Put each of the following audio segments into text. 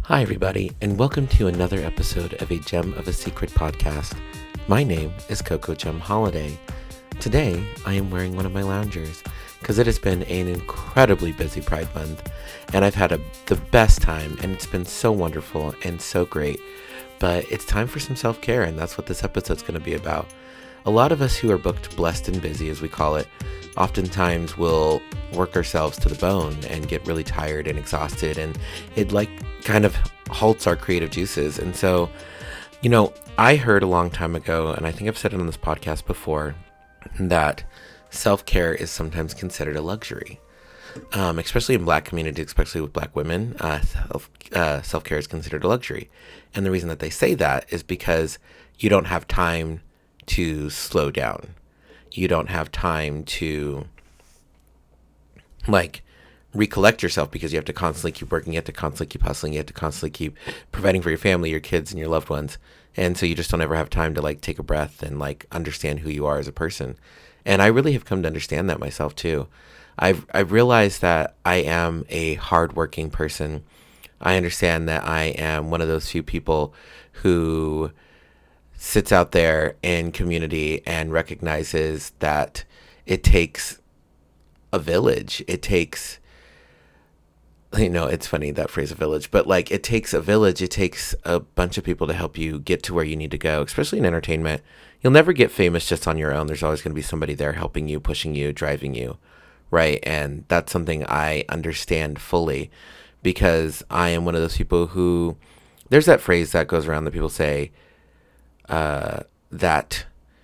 Hi, everybody, and welcome to another episode of a Gem of a Secret podcast. My name is Coco Gem Holiday. Today, I am wearing one of my loungers because it has been an incredibly busy Pride Month, and I've had the best time, and it's been so wonderful and so great. But it's time for some self-care, and that's what this episode's going to be about. A lot of us who are booked, blessed, and busy, as we call it, oftentimes will work ourselves to the bone and get really tired and exhausted, and it kind of halts our creative juices. And so, I heard a long time ago, and I think I've said it on this podcast before, that self-care is sometimes considered a luxury, especially in Black communities, especially with Black women. Self-care is considered a luxury, and the reason that they say that is because you don't have time to slow down. You don't have time to recollect yourself because you have to constantly keep working, you have to constantly keep hustling, you have to constantly keep providing for your family, your kids, and your loved ones. And so you just don't ever have time to take a breath and understand who you are as a person. And I really have come to understand that myself too. I've realized that I am a hardworking person. I understand that I am one of those few people who sits out there in community and recognizes that it takes a village. It takes, it's funny, that phrase, a village, but it takes a village. It takes a bunch of people to help you get to where you need to go, especially in entertainment. You'll never get famous just on your own. There's always going to be somebody there helping you, pushing you, driving you, right? And that's something I understand fully because I am one of those people who, there's that phrase that goes around that people say, that,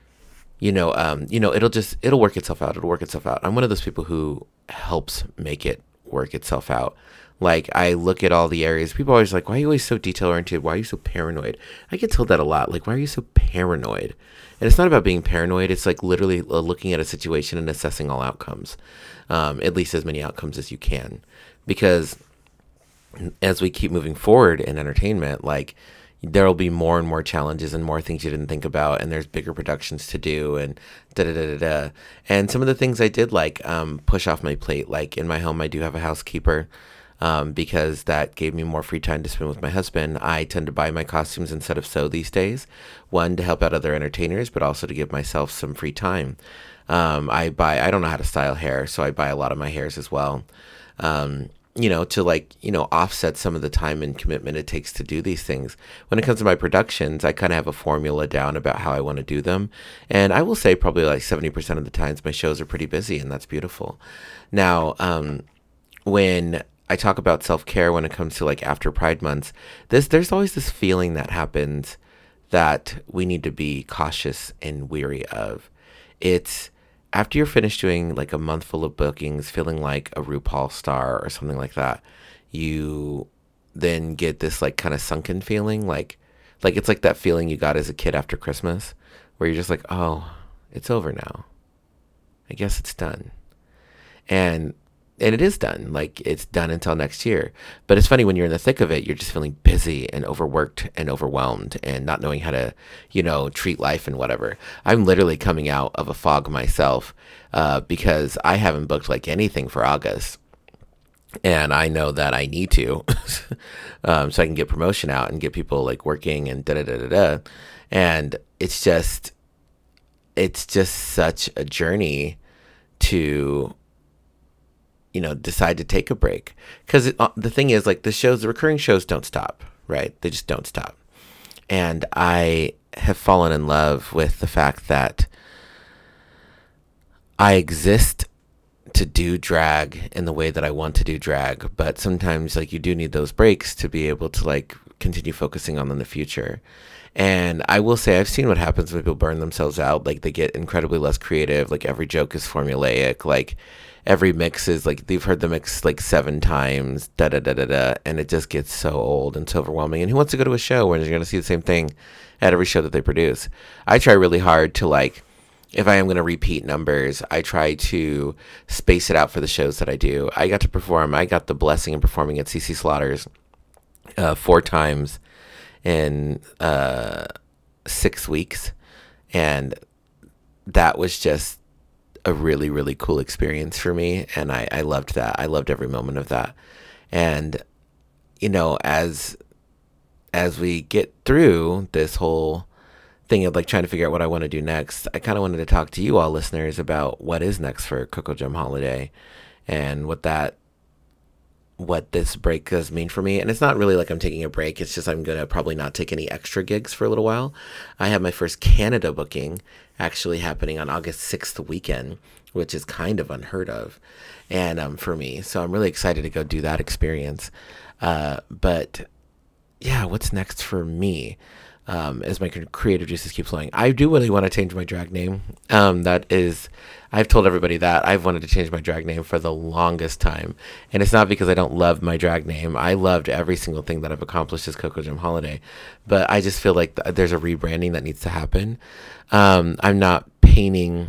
it'll work itself out. It'll work itself out. I'm one of those people who helps make it work itself out. I look at all the areas. People are always like, why are you always so detail oriented? Why are you so paranoid? I get told that a lot. Why are you so paranoid? And it's not about being paranoid. It's literally looking at a situation and assessing all outcomes, at least as many outcomes as you can. Because as we keep moving forward in entertainment, there will be more and more challenges and more things you didn't think about, and there's bigger productions to do, and da-da-da-da-da. And some of the things I did push off my plate. In my home, I do have a housekeeper because that gave me more free time to spend with my husband. I tend to buy my costumes instead of sew these days. One, to help out other entertainers, but also to give myself some free time. I don't know how to style hair, so I buy a lot of my hairs as well. To offset some of the time and commitment it takes to do these things. When it comes to my productions, I kind of have a formula down about how I want to do them. And I will say probably 70% of the times my shows are pretty busy, and that's beautiful. Now, when I talk about self-care, when it comes to after Pride months, there's always this feeling that happens that we need to be cautious and weary of. It's after you're finished doing a month full of bookings, feeling like a RuPaul star or something like that, you then get this kind of sunken feeling, it's that feeling you got as a kid after Christmas, where you're just oh, it's over now. I guess it's done. And it is done. It's done until next year. But it's funny, when you're in the thick of it, you're just feeling busy and overworked and overwhelmed and not knowing how to, treat life and whatever. I'm literally coming out of a fog myself because I haven't booked anything for August. And I know that I need to so I can get promotion out and get people working and da-da-da-da-da. And it's just such a journey to decide to take a break. Because the thing is, the recurring shows don't stop, right? They just don't stop. And I have fallen in love with the fact that I exist to do drag in the way that I want to do drag. But sometimes, you do need those breaks to be able to, continue focusing on them in the future. And I will say, I've seen what happens when people burn themselves out. They get incredibly less creative. Every joke is formulaic. Every mix is they've heard the mix 7 times, da da da da da, and it just gets so old and so overwhelming. And who wants to go to a show where you're going to see the same thing at every show that they produce? I try really hard to if I am going to repeat numbers, I try to space it out for the shows that I do. I got the blessing of performing at CC Slaughter's 4 times in 6 weeks, and that was just a really, really cool experience for me, and I loved that. I loved every moment of that. And as as we get through this whole thing of like trying to figure out what I want to do next, I kind of wanted to talk to you all listeners about what is next for Coco Gem Holiday and what this break does mean for me. And it's not really like I'm taking a break. It's just I'm going to probably not take any extra gigs for a little while. I have my first Canada booking actually happening on August 6th weekend, which is kind of unheard of and for me. So I'm really excited to go do that experience. But yeah, what's next for me? As my creative juices keep flowing, I do really want to change my drag name. I've told everybody that I've wanted to change my drag name for the longest time. And it's not because I don't love my drag name. I loved every single thing that I've accomplished as Coco Gem Holiday. But I just feel like there's a rebranding that needs to happen. I'm not painting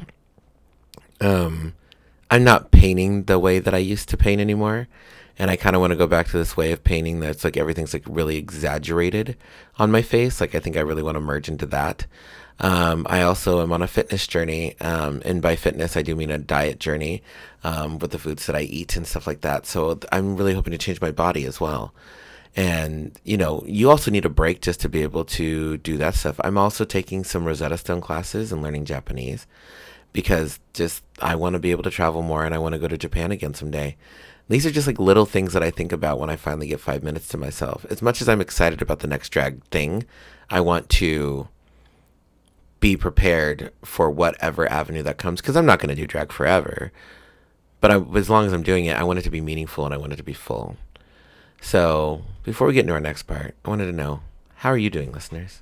the way that I used to paint anymore. And I kind of want to go back to this way of painting that's like everything's like really exaggerated on my face. Like I think I really want to merge into that. I also am on a fitness journey. And by fitness, I do mean a diet journey with the foods that I eat and stuff like that. So I'm really hoping to change my body as well. And, you also need a break just to be able to do that stuff. I'm also taking some Rosetta Stone classes and learning Japanese because I want to be able to travel more and I want to go to Japan again someday. These are just like little things that I think about when I finally get 5 minutes to myself. As much as I'm excited about the next drag thing, I want to be prepared for whatever avenue that comes because I'm not going to do drag forever. But as long as I'm doing it, I want it to be meaningful and I want it to be full. So before we get into our next part, I wanted to know, how are you doing, listeners?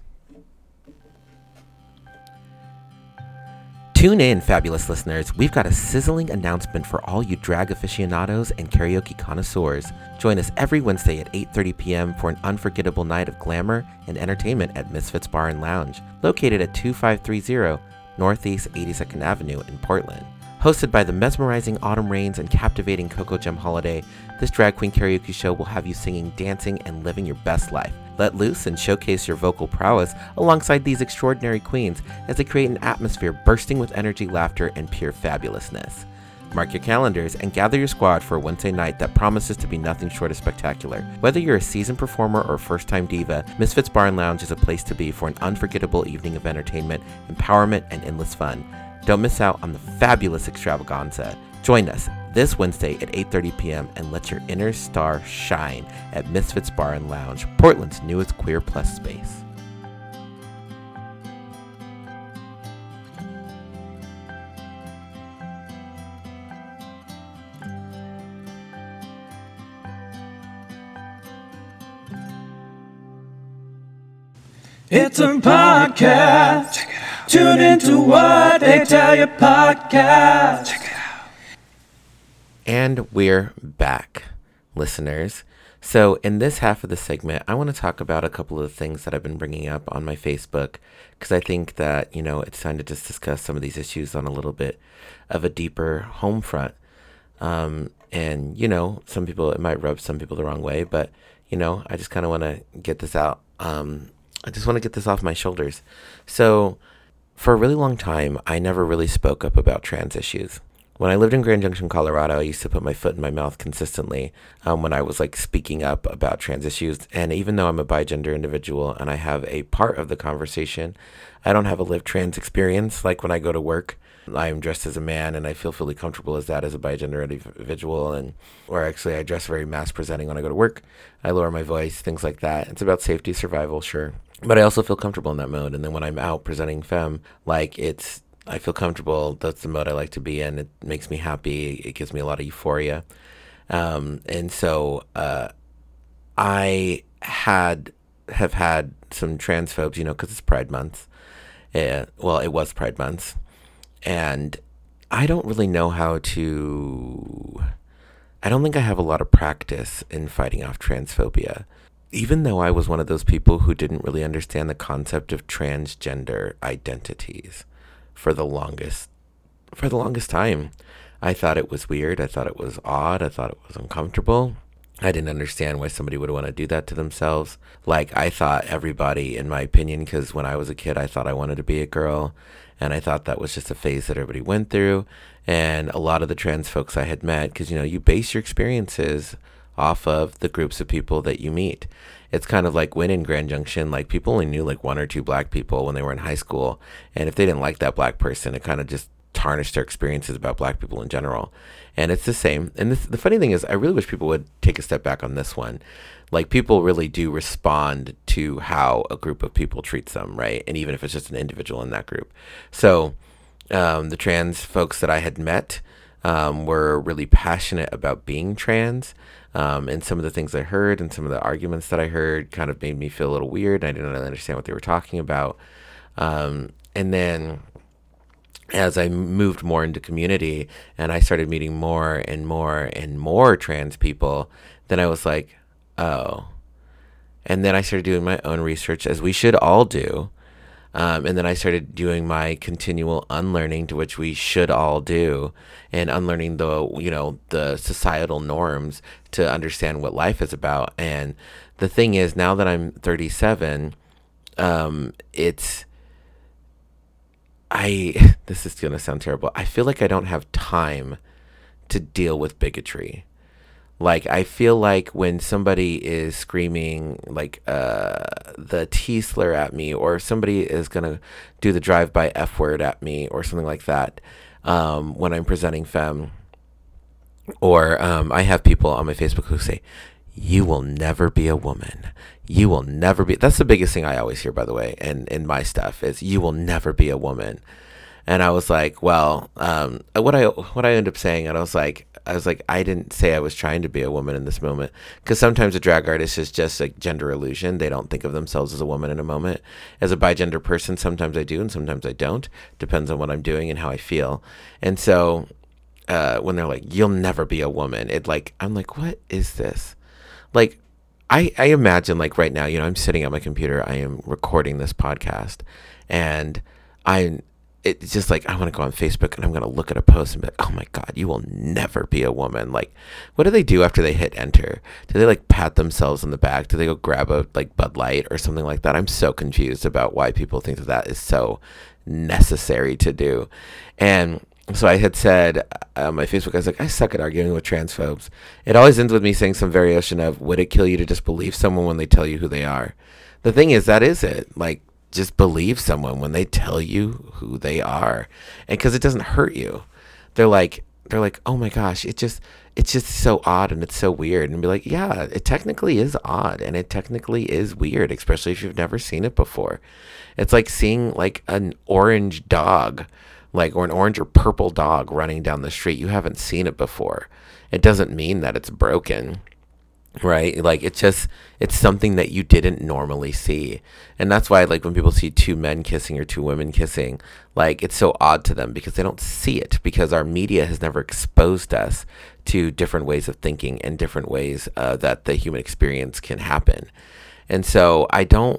Tune in, fabulous listeners. We've got a sizzling announcement for all you drag aficionados and karaoke connoisseurs. Join us every Wednesday at 8:30 p.m. for an unforgettable night of glamour and entertainment at Misfits Bar and Lounge, located at 2530 Northeast 82nd Avenue in Portland. Hosted by the mesmerizing Autumn Rains and captivating Coco Gem Holiday, this drag queen karaoke show will have you singing, dancing, and living your best life. Let loose and showcase your vocal prowess alongside these extraordinary queens as they create an atmosphere bursting with energy, laughter, and pure fabulousness. Mark your calendars and gather your squad for a Wednesday night that promises to be nothing short of spectacular. Whether you're a seasoned performer or a first-time diva, Misfits Bar and Lounge is a place to be for an unforgettable evening of entertainment, empowerment, and endless fun. Don't miss out on the fabulous extravaganza. Join us this Wednesday at 8:30 p.m. and let your inner star shine at Misfits Bar and Lounge, Portland's newest queer plus space. It's a podcast. Check it out. Tune into what they tell you podcast. Check it out. And we're back, listeners. So in this half of the segment, I want to talk about a couple of things that I've been bringing up on my Facebook because I think that, it's time to just discuss some of these issues on a little bit of a deeper home front. And, some people, it might rub some people the wrong way, but, I just kind of want to get this out. I just want to get this off my shoulders. So for a really long time, I never really spoke up about trans issues. When I lived in Grand Junction, Colorado, I used to put my foot in my mouth consistently when I was speaking up about trans issues. And even though I'm a bigender individual and I have a part of the conversation, I don't have a lived trans experience. Like when I go to work, I am dressed as a man and I feel fully comfortable as that as a bigender individual. Or actually I dress very mass presenting when I go to work. I lower my voice, things like that. It's about safety, survival, sure. But I also feel comfortable in that mode. And then when I'm out presenting femme, I feel comfortable. That's the mode I like to be in. It makes me happy. It gives me a lot of euphoria. And so I have had some transphobes, because it's Pride Month. It was Pride Month. And I don't really know I don't think I have a lot of practice in fighting off transphobia. Even though I was one of those people who didn't really understand the concept of transgender identities for the longest time. I thought it was weird. I thought it was odd. I thought it was uncomfortable. I didn't understand why somebody would want to do that to themselves. I thought everybody, in my opinion, because when I was a kid, I thought I wanted to be a girl. And I thought that was just a phase that everybody went through. And a lot of the trans folks I had met, because, you base your experiences off of the groups of people that you meet. It's kind of like when in Grand Junction, like people only knew like one or two black people when they were in high school. And if they didn't like that black person, it kind of just tarnished their experiences about black people in general. And it's the same. And the funny thing is, I really wish people would take a step back on this one. Like, people really do respond to how a group of people treats them, right? And even if it's just an individual in that group. So the trans folks that I had met were really passionate about being trans. And some of the things I heard and some of the arguments that I heard kind of made me feel a little weird. I didn't really understand what they were talking about. And then as I moved more into community and I started meeting more and more and more trans people, then I was like, oh. And then I started doing my own research, as we should all do. And then I started doing my continual unlearning, to which we should all do, and unlearning the societal norms to understand what life is about. And the thing is, now that I'm 37, this is going to sound terrible. I feel like I don't have time to deal with bigotry. Like, I feel like when somebody is screaming like the T slur at me, or somebody is going to do the drive-by F word at me or something like that, when I'm presenting femme, or I have people on my Facebook who say, "You will never be a woman. You will never be." That's the biggest thing I always hear, by the way, and in my stuff is, "You will never be a woman." And I was like, well, what I ended up saying, and I was like, I didn't say I was trying to be a woman in this moment, because sometimes a drag artist is just a gender illusion. They don't think of themselves as a woman in a moment. As a bigender person, sometimes I do and sometimes I don't. Depends on what I'm doing and how I feel. And so when they're like, "You'll never be a woman," I'm like, what is this? Like, I imagine, like, right now, I'm sitting at my computer, I am recording this podcast, and it's just like, I want to go on Facebook and I'm going to look at a post and be like, "Oh my God, you will never be a woman." Like, what do they do after they hit enter? Do they like pat themselves on the back? Do they go grab a like Bud Light or something like that? I'm so confused about why people think that is so necessary to do. And so I had said on my Facebook, I was like, I suck at arguing with transphobes. It always ends with me saying some variation of, "Would it kill you to just believe someone when they tell you who they are?" The thing is, that is it. Like, just believe someone when they tell you who they are, and because it doesn't hurt you. They're like, "Oh my gosh, it's just so odd and it's so weird," and be like, yeah, it technically is odd and it technically is weird, especially if you've never seen it before. It's like seeing like an orange dog, like, or an orange or purple dog running down the street. You haven't seen it before. It doesn't mean that it's broken. Right? Like, it's something that you didn't normally see. And that's why, like, when people see two men kissing or two women kissing, like, it's so odd to them because they don't see it, because our media has never exposed us to different ways of thinking and different ways that the human experience can happen. And so I don't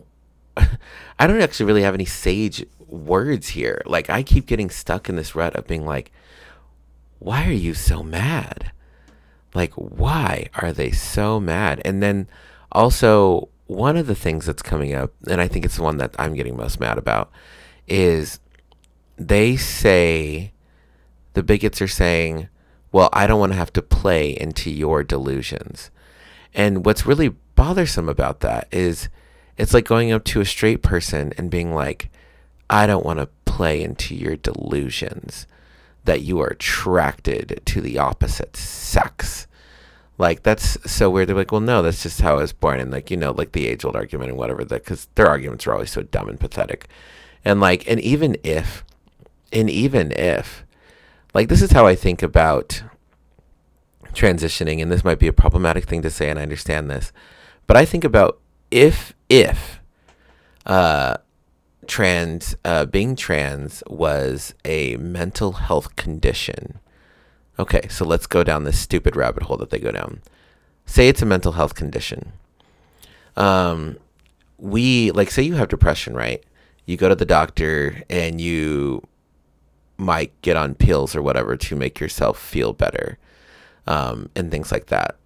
actually really have any sage words here. Like, I keep getting stuck in this rut of being like, why are you so mad? Like, why are they so mad? And then also, one of the things that's coming up, and I think it's the one that I'm getting most mad about, is they say, the bigots are saying, "Well, I don't want to have to play into your delusions." And what's really bothersome about that is, it's like going up to a straight person and being like, "I don't want to play into your delusions that you are attracted to the opposite sex." Like, that's so weird. They're like, "Well, no, that's just how I was born." And like, like the age-old argument and whatever, that, because their arguments are always so dumb and pathetic. And like, and even if, like, this is how I think about transitioning, and this might be a problematic thing to say, and I understand this, but I think about if being trans was a mental health condition. Okay, so let's go down this stupid rabbit hole that they go down. Say it's a mental health condition. Say you have depression, right? You go to the doctor and you might get on pills or whatever to make yourself feel better, and things like that.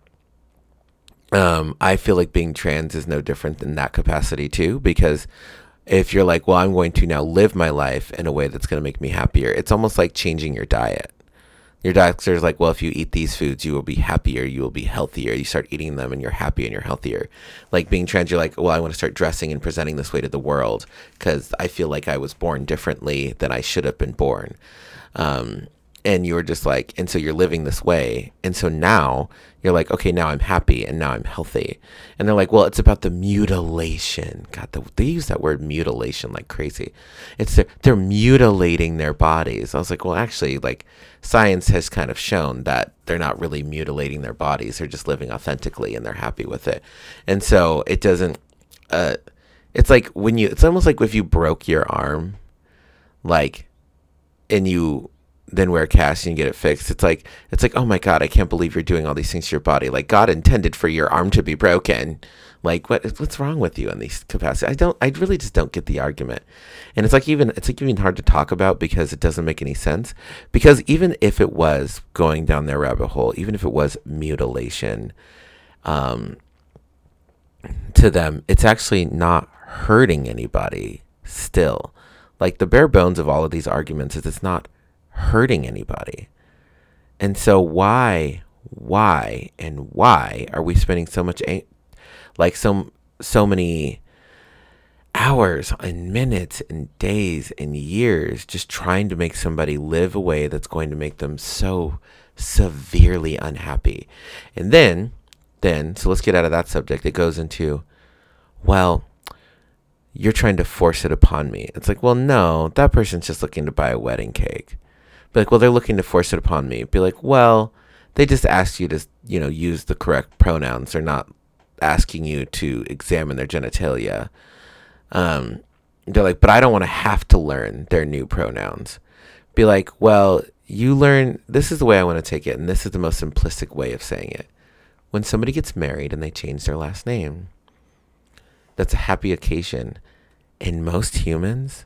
I feel like being trans is no different in that capacity too, because if you're like, "Well, I'm going to now live my life in a way that's going to make me happier," it's almost like changing your diet. Your doctor's like, well, if you eat these foods, you will be happier, you will be healthier. You start eating them and you're happy and you're healthier. Like being trans, you're like, well, I want to start dressing and presenting this way to the world because I feel like I was born differently than I should have been born. And you were just like, and so you're living this way. And so now you're like, okay, now I'm happy and now I'm healthy. And they're like, well, it's about the mutilation. God, they use that word mutilation like crazy. They're mutilating their bodies. I was like, well, actually, like science has kind of shown that they're not really mutilating their bodies. They're just living authentically and they're happy with it. And so it doesn't, it's like it's almost like if you broke your arm, like, and you then wear a cast and you get it fixed. It's like, oh my God, I can't believe you're doing all these things to your body. Like God intended for your arm to be broken. Like what's wrong with you in these capacities? I really just don't get the argument. And it's even hard to talk about because it doesn't make any sense. Because even if it was going down their rabbit hole, even if it was mutilation, to them, it's actually not hurting anybody still. Like the bare bones of all of these arguments is it's not hurting anybody. And so why are we spending so much so many hours and minutes and days and years just trying to make somebody live a way that's going to make them so severely unhappy? And then so let's get out of that subject. It goes into, well, you're trying to force it upon me. It's like, well, no, that person's just looking to buy a wedding cake. Be like, well, they're looking to force it upon me. Be like, well, they just asked you to, use the correct pronouns. They're not asking you to examine their genitalia. They're like, but I don't want to have to learn their new pronouns. Be like, well, you learn, this is the way I want to take it, and this is the most simplistic way of saying it. When somebody gets married and they change their last name, that's a happy occasion. And most humans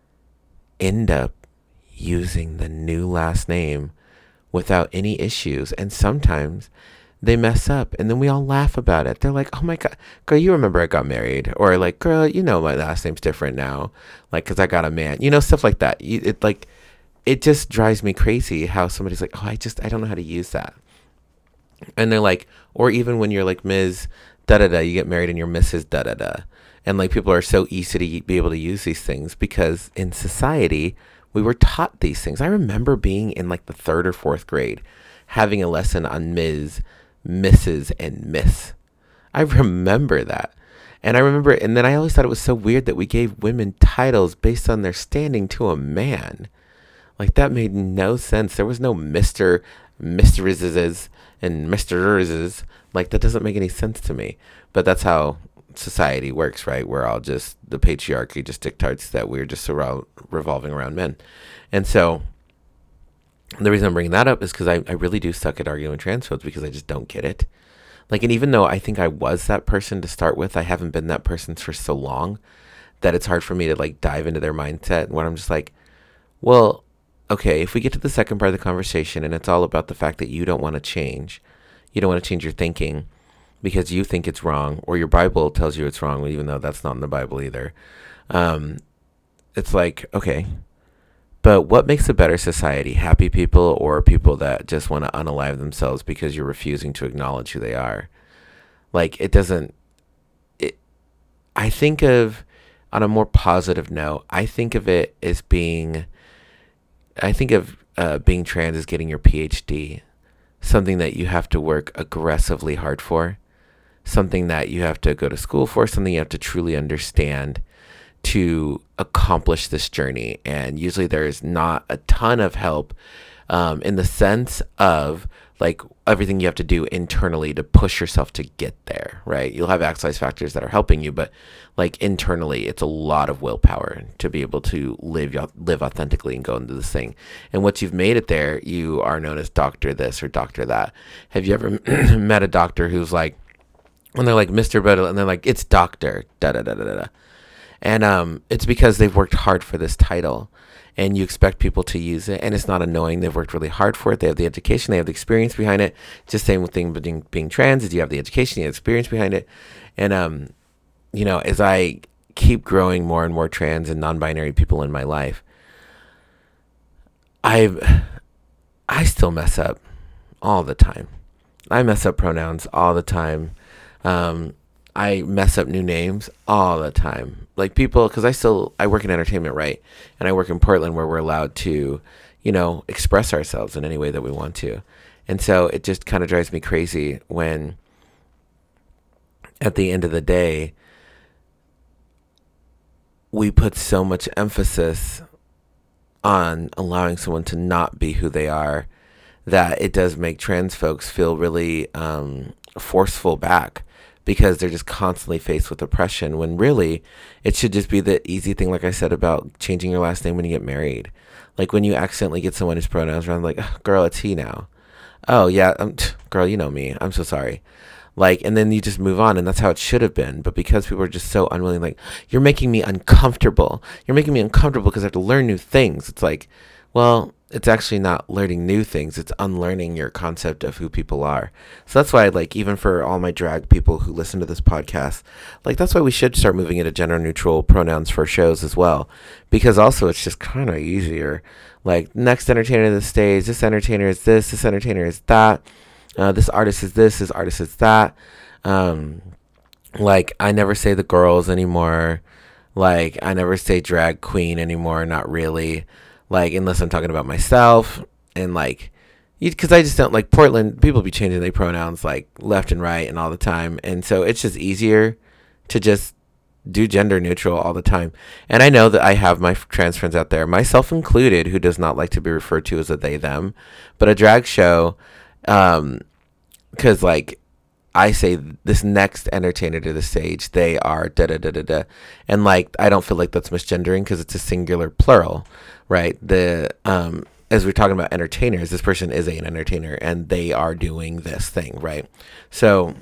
end up using the new last name without any issues. And sometimes they mess up and then we all laugh about it. They're like, oh my God, girl, you remember I got married? Or like, girl, my last name's different now. Like, cause I got a man, stuff like that. It just drives me crazy how somebody's like, oh, I don't know how to use that. And they're like, or even when you're like Ms. Da-da-da, you get married and you're Mrs. Da-da-da. And like people are so easy to be able to use these things because in society, we were taught these things. I remember being in like the 3rd or 4th grade, having a lesson on Ms., Mrs., and Miss. I remember that. And then I always thought it was so weird that we gave women titles based on their standing to a man. Like that made no sense. There was no Mr., Mistresses, and Misters. Like that doesn't make any sense to me. But that's how society works, right? We're all just the patriarchy just dictates that we're just revolving around men. And so the reason I'm bringing that up is because I really do suck at arguing trans folks because I just don't get it. Like, and even though I think I was that person to start with, I haven't been that person for so long that it's hard for me to like dive into their mindset when I'm just like, well, okay, if we get to the second part of the conversation and it's all about the fact that you don't want to change your thinking because you think it's wrong, or your Bible tells you it's wrong, even though that's not in the Bible either. It's like, okay, but what makes a better society? Happy people or people that just want to unalive themselves because you're refusing to acknowledge who they are? Like, I think of, on a more positive note, I think of being trans as getting your PhD, something that you have to work aggressively hard for, something that you have to go to school for, something you have to truly understand to accomplish this journey. And usually there's not a ton of help in the sense of like everything you have to do internally to push yourself to get there, right? You'll have outside factors that are helping you, but like internally, it's a lot of willpower to be able to live authentically and go into this thing. And once you've made it there, you are known as doctor this or doctor that. Have you ever met a doctor who's like, when they're like Mr. Butler, and they're like, it's doctor, da-da-da-da-da. And it's because they've worked hard for this title. And you expect people to use it, and it's not annoying. They've worked really hard for it. They have the education. They have the experience behind it. Just same thing with being trans is you have the education, you have the experience behind it. And, as I keep growing more and more trans and non-binary people in my life, I I still mess up all the time. I mess up pronouns all the time. I mess up new names all the time. Like people, because I work in entertainment, right? And I work in Portland where we're allowed to, express ourselves in any way that we want to. And so it just kind of drives me crazy when at the end of the day, we put so much emphasis on allowing someone to not be who they are that it does make trans folks feel really forceful back, because they're just constantly faced with oppression, when really it should just be the easy thing, like I said, about changing your last name when you get married. Like when you accidentally get someone whose pronouns are like, oh, girl, it's he now. Oh, yeah, girl, you know me. I'm so sorry. Like, and then you just move on, and that's how it should have been. But because people are just so unwilling, like, you're making me uncomfortable. You're making me uncomfortable because I have to learn new things. It's like, well, it's actually not learning new things. It's unlearning your concept of who people are. So that's why, like, even for all my drag people who listen to this podcast, like, that's why we should start moving into gender neutral pronouns for shows as well. Because also it's just kind of easier. Like, next entertainer to the stage, this entertainer is this entertainer is that. This artist is this artist is that. Like, I never say the girls anymore. Like, I never say drag queen anymore. Not really. Like, unless I'm talking about myself. And, like, because I just don't, like, Portland, people be changing their pronouns, like, left and right and all the time. And so it's just easier to just do gender neutral all the time. And I know that I have my trans friends out there, myself included, who does not like to be referred to as a they, them. But a drag show, because, like, I say this next entertainer to the stage, they are da-da-da-da-da. And, like, I don't feel like that's misgendering because it's a singular plural, right? As we're talking about entertainers, this person is an entertainer and they are doing this thing, right? So,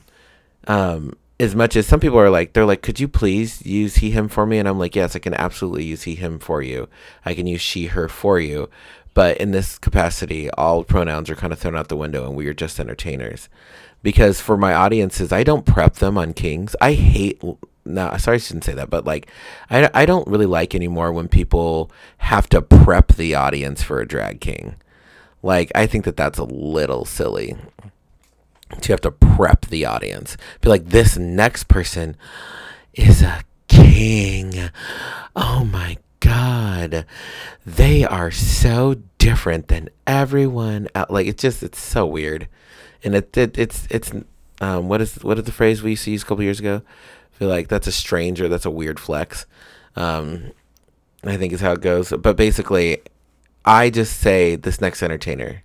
as much as some people are like, they're like, could you please use he, him for me? And I'm like, yes, I can absolutely use he, him for you. I can use she, her for you. But in this capacity, all pronouns are kind of thrown out the window and we are just entertainers. Because for my audiences, I don't prep them on kings. I shouldn't say that, but, like, I don't really like anymore when people have to prep the audience for a drag king. Like, I think that that's a little silly to have to prep the audience. Be like, this next person is a king. Oh my God. They are so different than everyone else. Like, it's so weird. And it's what is the phrase we used to use a couple years ago? I feel like that's a strange, or that's a weird flex. I think is how it goes. But basically, I just say this next entertainer,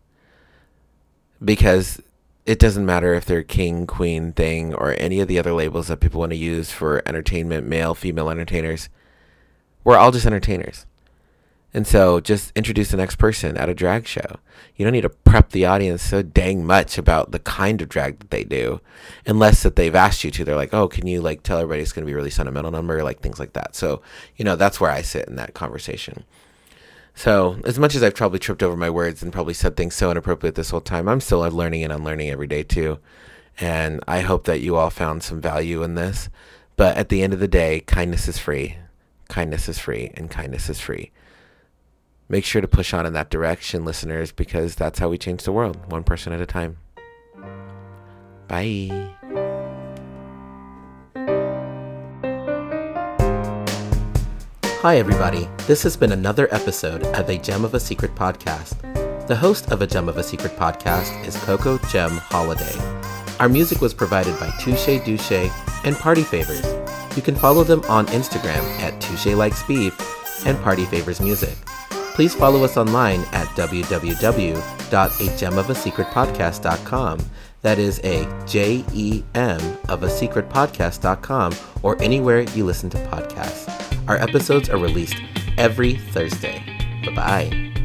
because it doesn't matter if they're king, queen, thing, or any of the other labels that people want to use for entertainment, male, female entertainers. We're all just entertainers. And so just introduce the next person at a drag show. You don't need to prep the audience so dang much about the kind of drag that they do, unless that they've asked you to. They're like, oh, can you, like, tell everybody it's going to be a really sentimental number, like things like that. So, that's where I sit in that conversation. So as much as I've probably tripped over my words and probably said things so inappropriate this whole time, I'm still learning and unlearning every day too. And I hope that you all found some value in this. But at the end of the day, kindness is free. Kindness is free, and kindness is free. Make sure to push on in that direction, listeners, because that's how we change the world, one person at a time. Bye. Hi, everybody. This has been another episode of A Gem of a Secret podcast. The host of A Gem of a Secret podcast is Coco Gem Holiday. Our music was provided by Touche Douche and Party Favors. You can follow them on Instagram at Touche Likes Beef and Party Favors Music. Please follow us online at www.agemofasecretpodcast.com. That is GEM of a secretpodcast.com, or anywhere you listen to podcasts. Our episodes are released every Thursday. Bye-bye.